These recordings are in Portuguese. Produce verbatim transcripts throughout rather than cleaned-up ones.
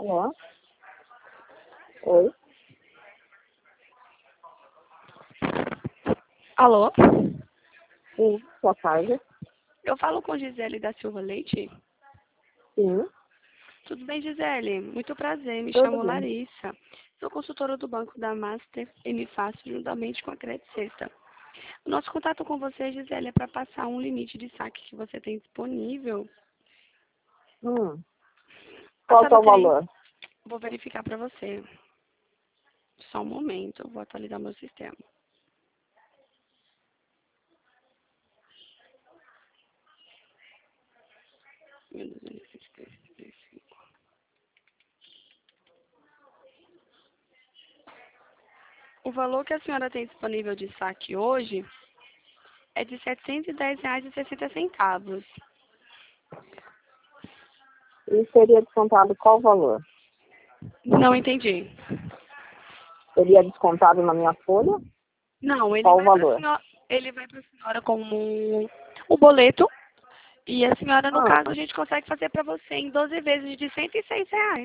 Alô? Oi? Alô? Sim, boa tarde. Eu falo com Gisele da Silva Leite? Sim, Tudo bem, Gisele? Muito prazer, me tudo chamo bem. Larissa. Sou consultora do Banco da Master M Fácil, juntamente com a Credit Sexta. O nosso contato com você, Gisele, é para passar um limite de saque que você tem disponível. Hum, A qual que é senhora o tem... valor? Vou verificar para você. Só um momento, eu vou atualizar meu sistema. mil duzentos e vinte e três, trinta e cinco. O valor que a senhora tem disponível de saque hoje é de setecentos e dez reais e sessenta centavos. E seria descontado qual valor? Não entendi. Seria descontado na minha folha? Não, ele Qual o vai para a valor? senhora, ele vai para a senhora como um, um boleto e a senhora, no Ah, caso, a gente consegue fazer para você em doze vezes de cento e seis reais.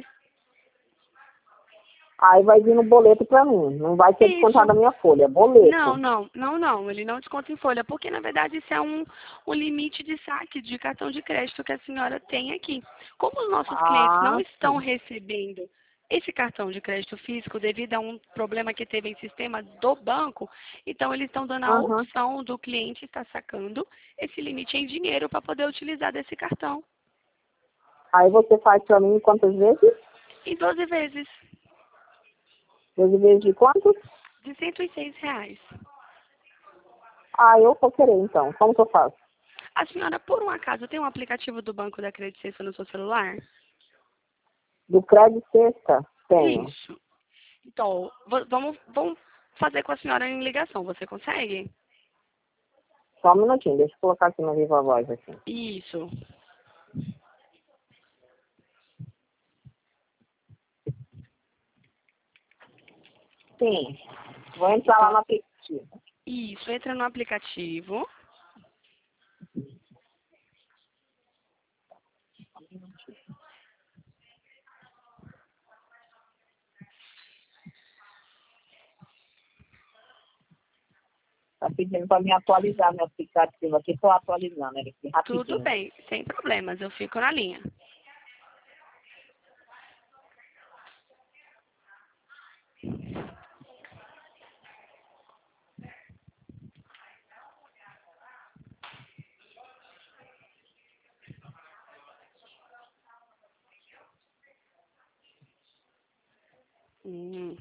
aí vai vir no boleto pra mim. Não vai ser descontado Isso. na minha folha, é Não, boleto. não, não, não. Ele não desconta em folha, porque na verdade isso é um, um limite de saque de cartão de crédito que a senhora tem aqui. Como os nossos clientes não Ah, estão sim. recebendo esse cartão de crédito físico devido a um problema que teve em sistema do banco, então eles estão dando a Aham. opção do cliente estar sacando esse limite em dinheiro para poder utilizar desse cartão. Aí você faz pra mim quantas vezes? Em doze vezes, doze vezes de quanto? de cento e seis reais. Ah, eu vou querer então. Como que eu faço? A senhora, por um acaso, tem um aplicativo do Banco da Credit Suisse no seu celular? Do crédito sexta? Tenho. Isso. Então, va- vamos, vamos fazer com a senhora em ligação. Você consegue? Só um minutinho, deixa eu colocar aqui no Viva Voz aqui. Isso. Sim. Vou entrar lá Então, no aplicativo. isso. Entra no aplicativo. Tá pedindo para me atualizar meu aplicativo aqui. Estou atualizando ele aqui Tudo rapidinho. bem. Sem problemas. Eu fico na linha. Hum.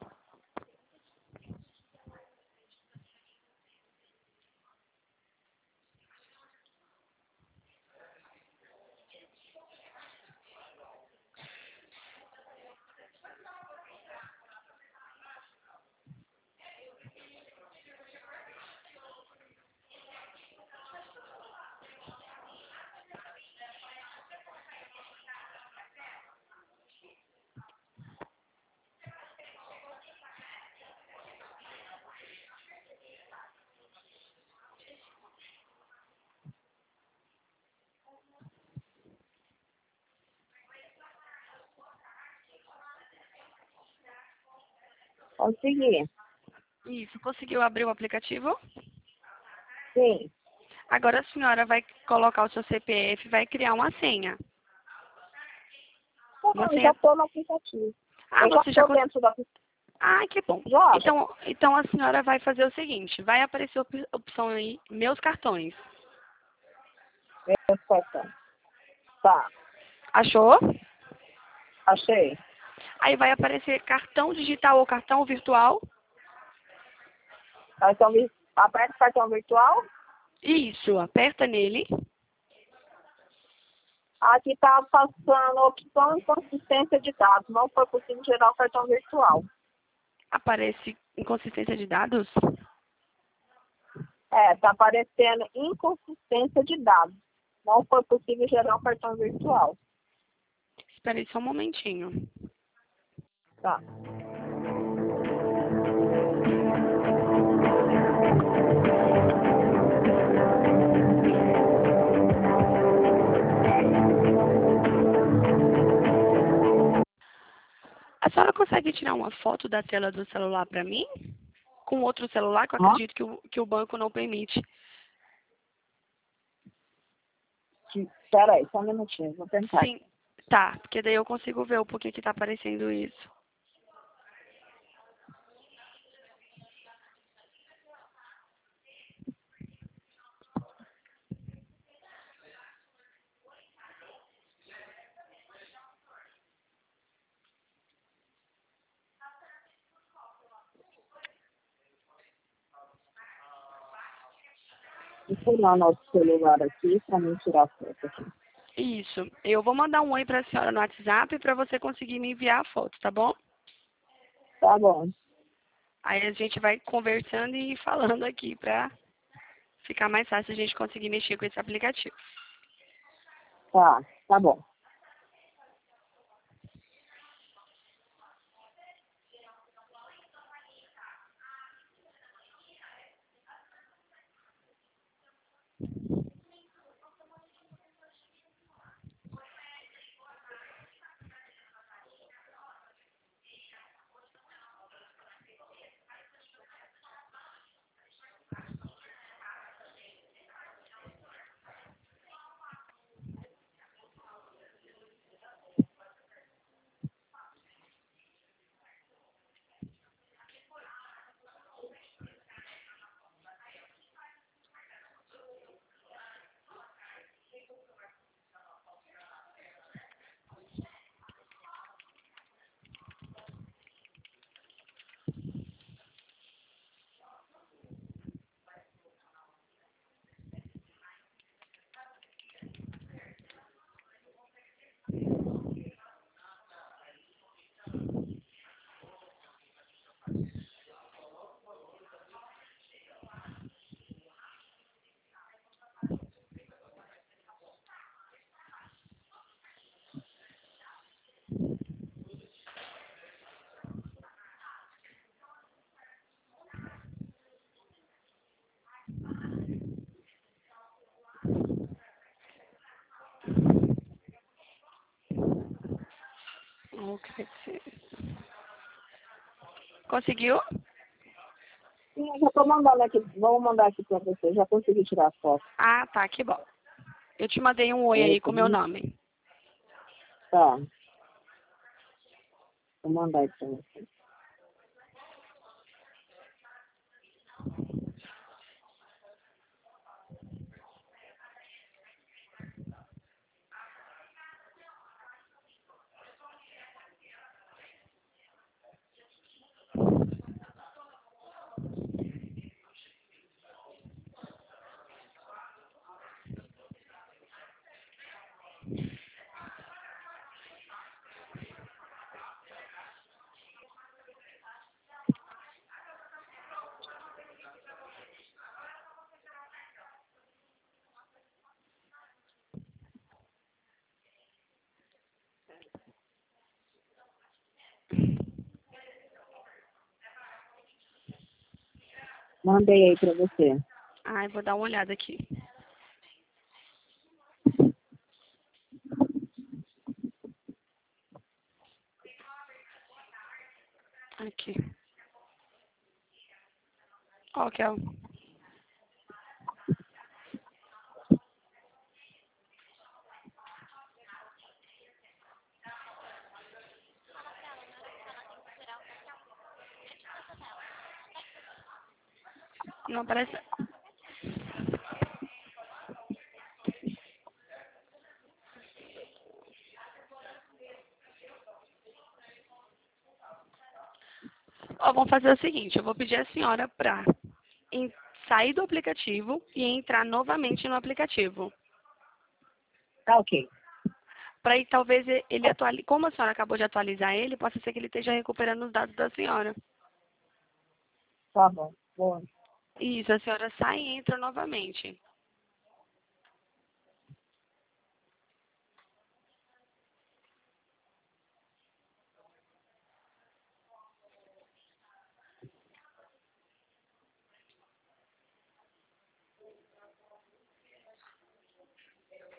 Consegui. Isso. Conseguiu abrir o aplicativo? Sim. Agora a senhora vai colocar o seu C P F e vai criar uma senha. Uma Eu já senha. estou no aplicativo. Ah, Eu já você já estou cons... dentro do aplicativo. Ah, que bom. Já. Então, então a senhora vai fazer o seguinte, vai aparecer a op- opção aí, meus cartões. Meus cartões. Tá. Achou? Achei. Aí vai aparecer cartão digital ou cartão virtual. Cartão, vi- aperta o cartão virtual. Isso, aperta nele. Aqui está passando opção e consistência de dados. Não foi possível gerar o cartão virtual. Aparece inconsistência de dados. É, está aparecendo inconsistência de dados. Não foi possível gerar o cartão virtual. Espera aí só um momentinho. Tá. senhora consegue tirar uma foto da tela do celular para mim? Com outro celular, que eu Ó, acredito que o, que o banco não permite. que- espera aí, só um minutinho, vou tentar. Sim, tá, porque daí eu consigo ver o porquê que tá aparecendo isso. Vou pegar o nosso celular aqui para mim tirar a foto aqui. Isso. Eu vou mandar um oi pra senhora no WhatsApp para você conseguir me enviar a foto, tá bom? Tá bom, Aí a gente vai conversando e falando aqui pra ficar mais fácil a gente conseguir mexer com esse aplicativo. tá, tá bom. Ok. Conseguiu? Sim, eu já tô mandando aqui, vou mandar aqui para você, já consegui tirar a foto. Ah, tá, que bom. Eu te mandei um oi É, aí com o meu nome. tá, vou mandar aqui para você. Mandei aí para você. Ai, vou dar uma olhada aqui. Aqui. Ó, que é o... Não aparece... Ó, vamos fazer o seguinte, eu vou pedir a senhora pra em- sair do aplicativo e entrar novamente no aplicativo. Tá ok. Para aí talvez e- ele atualize, como a senhora acabou de atualizar ele, possa ser que ele esteja recuperando os dados da senhora. Tá bom. Bom, Isso, a senhora sai e entra novamente.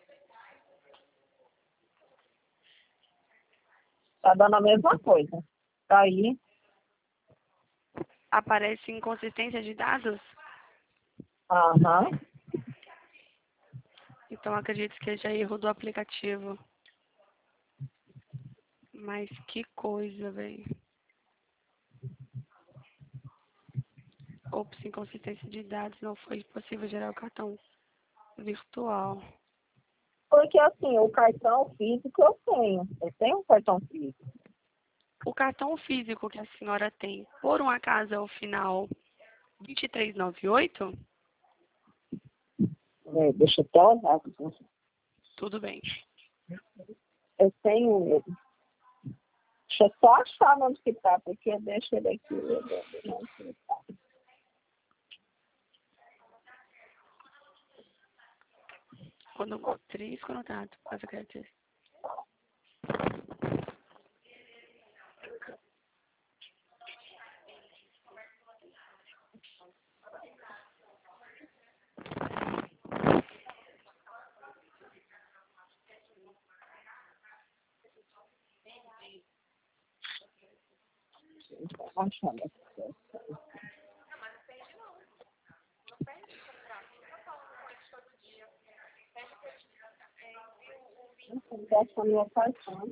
tá dando a mesma coisa. Aí, Aparece inconsistência de dados? aham. Então acredito que seja erro do aplicativo. Mas que coisa, velho. Ops, inconsistência de dados, não foi possível gerar o cartão virtual. Porque assim, o cartão físico eu tenho. Eu tenho um cartão físico. O cartão físico que a senhora tem, por um acaso, é o final dois três nove oito? É, deixa eu até olhar aqui. Tudo bem. Eu tenho ele. Deixa eu só achar onde que tá, porque eu deixo ele aqui. Eu deixo onde que tá. Quando três contato, faz a característica. Tô achando aqui. Deixa a minha cartão.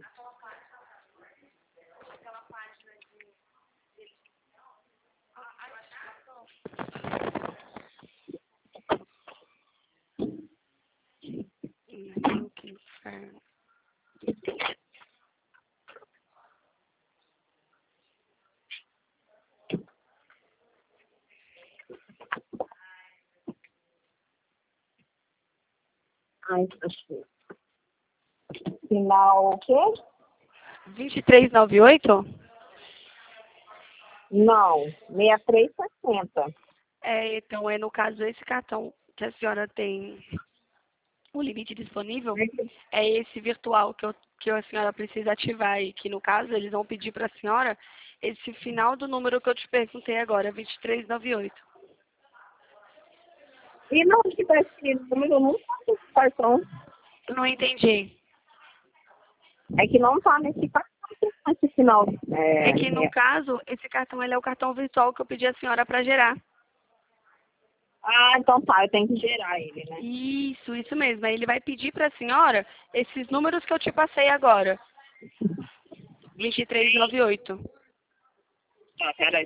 Hum, que inferno. Ai, achei. Final o quê? dois três nove oito? Não, sessenta e três sessenta. É, então é no caso esse cartão que a senhora tem o limite disponível, é esse virtual que, eu, que a senhora precisa ativar e que no caso eles vão pedir para a senhora esse final do número que eu te perguntei agora, dois três nove oito. E não que tá escrito número, eu não tá nesse cartão. Não entendi. É que não tá nesse cartão, nesse final. É que É, no é. caso, esse cartão ele é o cartão virtual que eu pedi a senhora para gerar. Ah, então tá, eu tenho que gerar ele, né? Isso, isso mesmo. Aí ele vai pedir para a senhora esses números que eu te passei agora. dois três nove oito. Tá, peraí.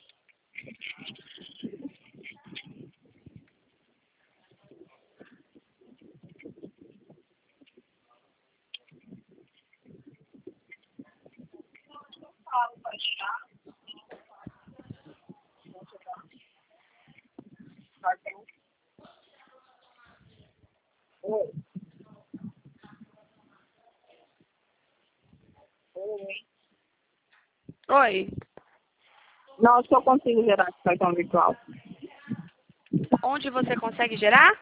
Oi. Oi. Oi. Não, acho que eu consigo gerar esse cartão virtual. Onde você consegue gerar?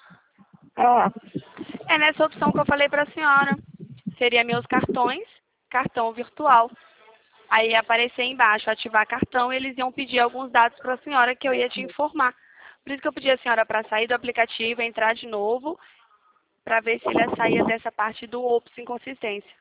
É. É nessa opção que eu falei para a senhora. Seria meus cartões, cartão virtual. Aí ia aparecer embaixo, ativar cartão, e eles iam pedir alguns dados para a senhora que eu ia te informar. Por isso que eu pedi a senhora para sair do aplicativo, entrar de novo, para ver se ele saía dessa parte do Ops inconsistência.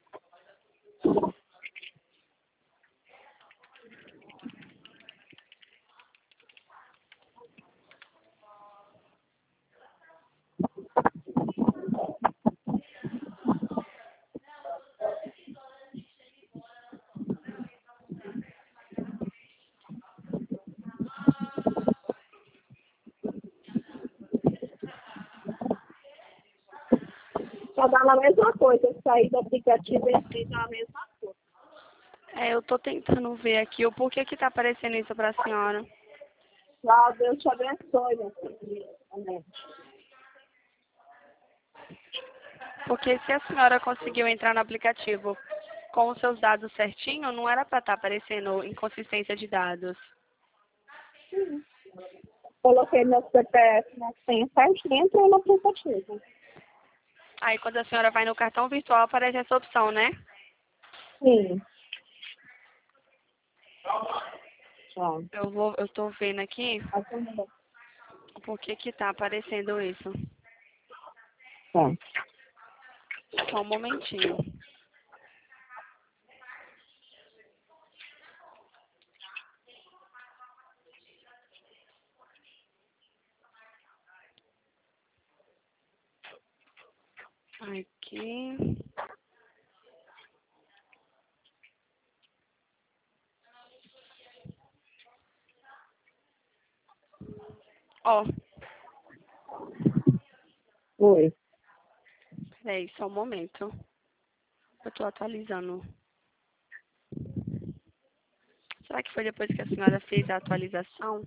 Só dá na mesma coisa. Sair do aplicativo e entrar na mesma coisa. É, eu tô tentando ver aqui o porquê que tá aparecendo isso para a senhora. Tchau, Deus te abençoe, meu filho. Amém. Porque se a senhora conseguiu entrar no aplicativo com os seus dados certinho, não era para estar aparecendo inconsistência de dados. Coloquei meu C P F na senha certinho e entrei no aplicativo. Aí quando a senhora vai no cartão virtual, aparece essa opção, né? Sim. Tchau. Eu vou, eu tô vendo aqui Tá. o porquê que tá aparecendo isso. Tá. Só um momentinho. Aqui. Ó, Oi. peraí, só um momento. Eu tô atualizando. Será que foi depois que a senhora fez a atualização?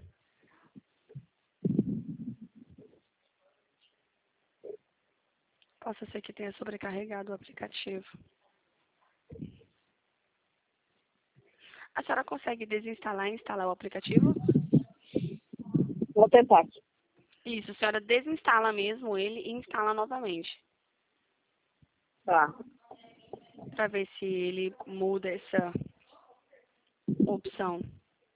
Possa ser que tenha sobrecarregado o aplicativo. A senhora consegue desinstalar e instalar o aplicativo? Vou tentar aqui. Isso, a senhora desinstala mesmo ele e instala novamente. Tá. Pra ver se ele muda essa opção.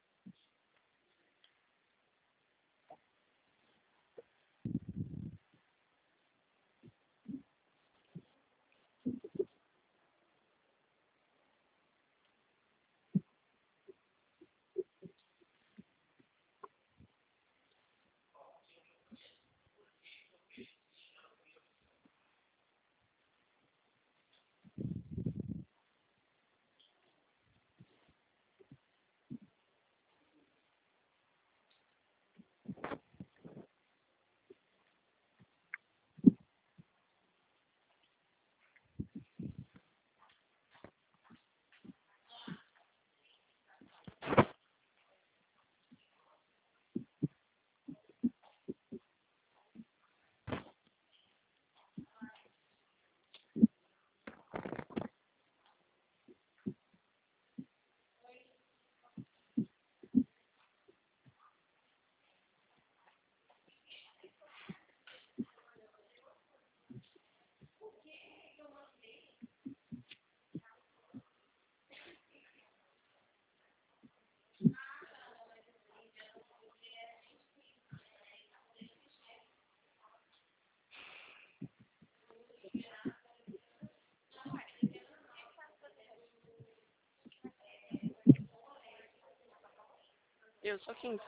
Eu sou quinta.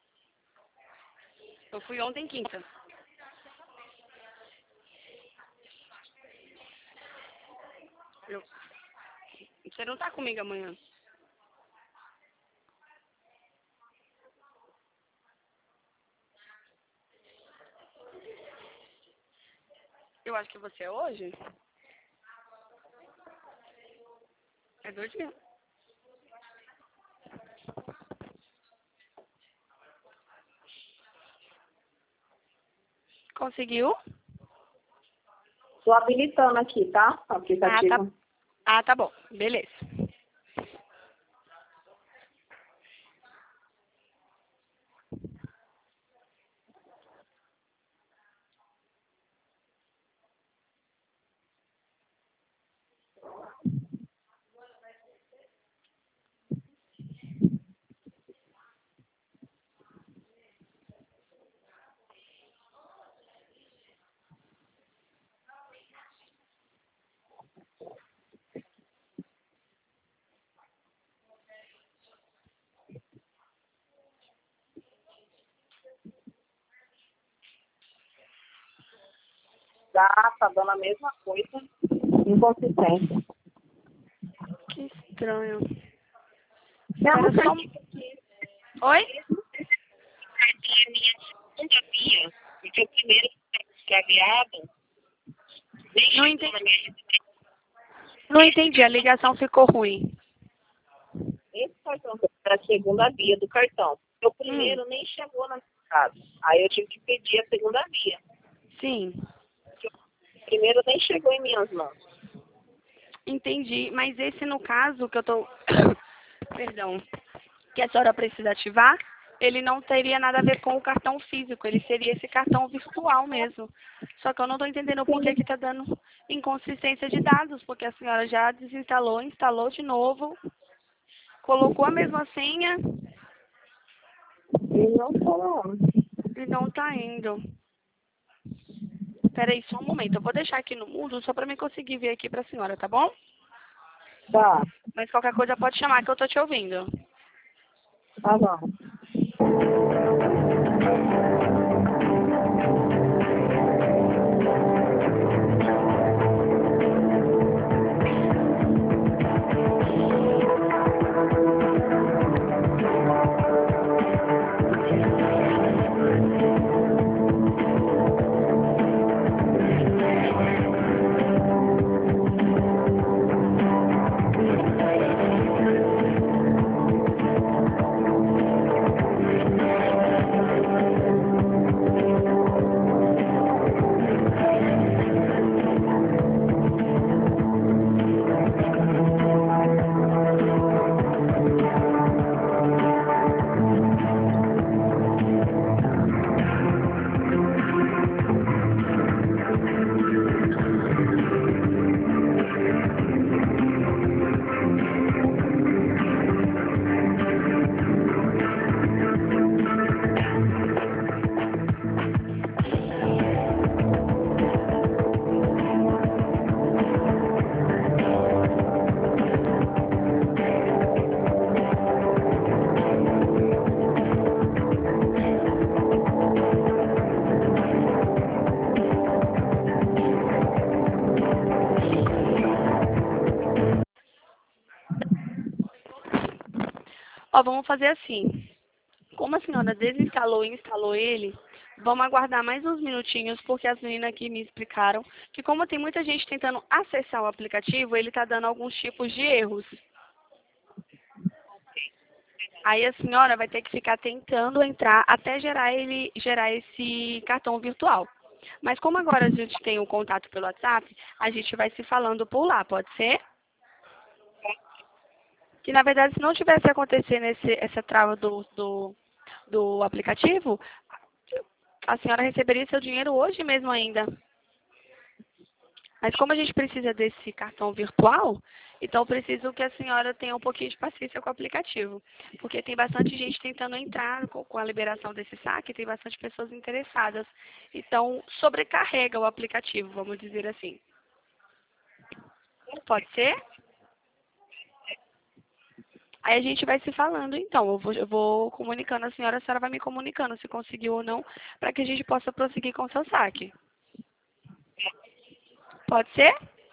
Eu fui ontem quinta. Eu... Você não tá comigo amanhã? Eu acho que você é hoje. É dois dias. Conseguiu? Tô habilitando aqui, tá? O Ah, aplicativo. tá. Ah, tá bom. Beleza. Tá, tá dando a mesma coisa. Inconsistência. Que estranho. Minha Espera música só um... Oi? é minha segunda via, porque o primeiro está extraviado, nem Não chegou entendi. na minha residência. Não entendi. A ligação ficou ruim. Esse cartão era a segunda via do cartão. O Hum, primeiro nem chegou na minha casa. Aí eu tive que pedir a segunda via. sim. O primeiro nem chegou em minhas mãos. Entendi. Mas esse, no caso, que eu tô... Perdão. Que a senhora precisa ativar, ele não teria nada a ver com o cartão físico. Ele seria esse cartão virtual mesmo. Só que eu não tô entendendo por que que tá dando inconsistência de dados. Porque a senhora já desinstalou, instalou de novo, colocou a mesma senha E não foram. e não tá indo. Peraí, só um momento. Eu vou deixar aqui no mudo só pra mim conseguir ver aqui pra senhora, tá bom? Tá, Mas qualquer coisa pode chamar que eu tô te ouvindo. tá bom. Ó, vamos fazer assim. Como a senhora desinstalou e instalou ele, vamos aguardar mais uns minutinhos, porque as meninas aqui me explicaram que como tem muita gente tentando acessar o aplicativo, ele está dando alguns tipos de erros. Aí a senhora vai ter que ficar tentando entrar até gerar ele, gerar esse cartão virtual. Mas como agora a gente tem o contato pelo WhatsApp, a gente vai se falando por lá, pode ser? Que na verdade, se não tivesse acontecendo esse, essa trava do, do, do aplicativo, a senhora receberia seu dinheiro hoje mesmo ainda. Mas como a gente precisa desse cartão virtual, então eu preciso que a senhora tenha um pouquinho de paciência com o aplicativo. Porque tem bastante gente tentando entrar com com a liberação desse saque, tem bastante pessoas interessadas. Então, sobrecarrega o aplicativo, vamos dizer assim. Pode ser? Aí a gente vai se falando, então. Eu vou, eu vou comunicando a senhora, a senhora vai me comunicando se conseguiu ou não, para que a gente possa prosseguir com o seu saque. Pode ser?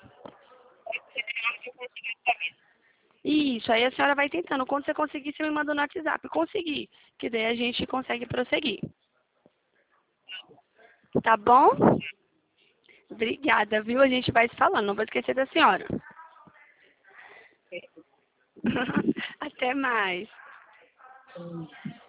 Isso, aí a senhora vai tentando. Quando você conseguir, você me manda no WhatsApp. Conseguir, que daí a gente consegue prosseguir. Tá bom? Obrigada, viu? A gente vai se falando. Não vou esquecer da senhora. Até mais.